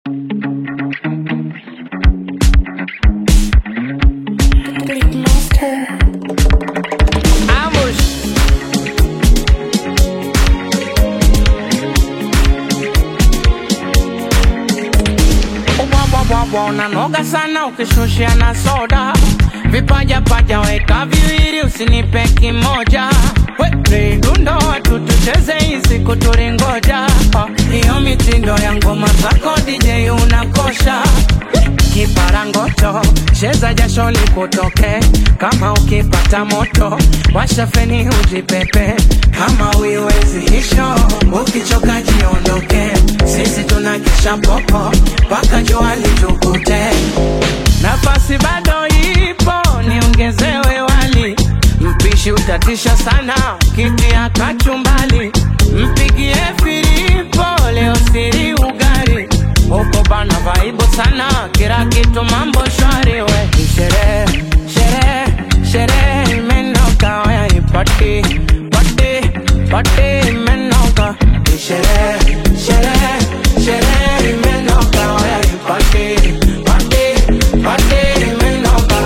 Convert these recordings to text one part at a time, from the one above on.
Unanoga sana ukishushia na soda. Vipaja paja weka viwili usinipe kimoja. We dundo watu tucheze hizi kuturingoja. Hiyo mitindo ya ngoma zako DJ unakosha. Kiparangoto cheza jasho likutoke. Kama ukipata moto washa feni ujipepe. Kama uiwezi hisho ukichoka jiondoke. Sisi tunakesha popo paka jua litukute. Nafasi bado ipo niongezewe wali. Mpishi utatisha sana kitia kachumbali. Mpigie Filipo leo siri ugari. Uko bana vaibu sana kila kitu mambo shwari we. Sherehe, sherehe, sherehe imenoka waya ipati, pati, pati imenoka. Sherehe, sherehe, sherehe imenoka waya ipati, pati, pati imenoka.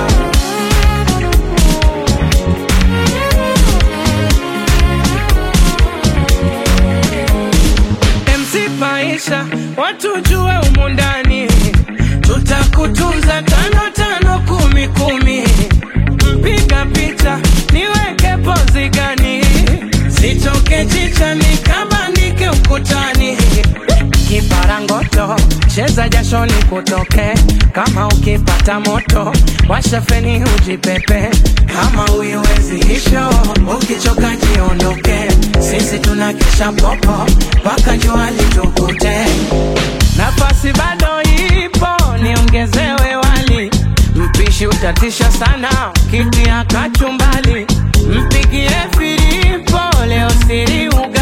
MC Paisha watu jue umundani. Tutakutunza 5 5 10 10. Mpiga picha niweke pozi gani. Sitoke chicha nikabandike ukutani. Kiparangoto cheza jasho likutoke. Kama ukipata moto washa feni ujipepe. Kama uiwezi hisho ukichoka jiondoke. Sisi tunakesha popo paka jua litukute. Nafasi bado ipo niongezewe wali. Mpishi utatisha sana kitia kachumbali. Mpigie Filipo leo siri uga.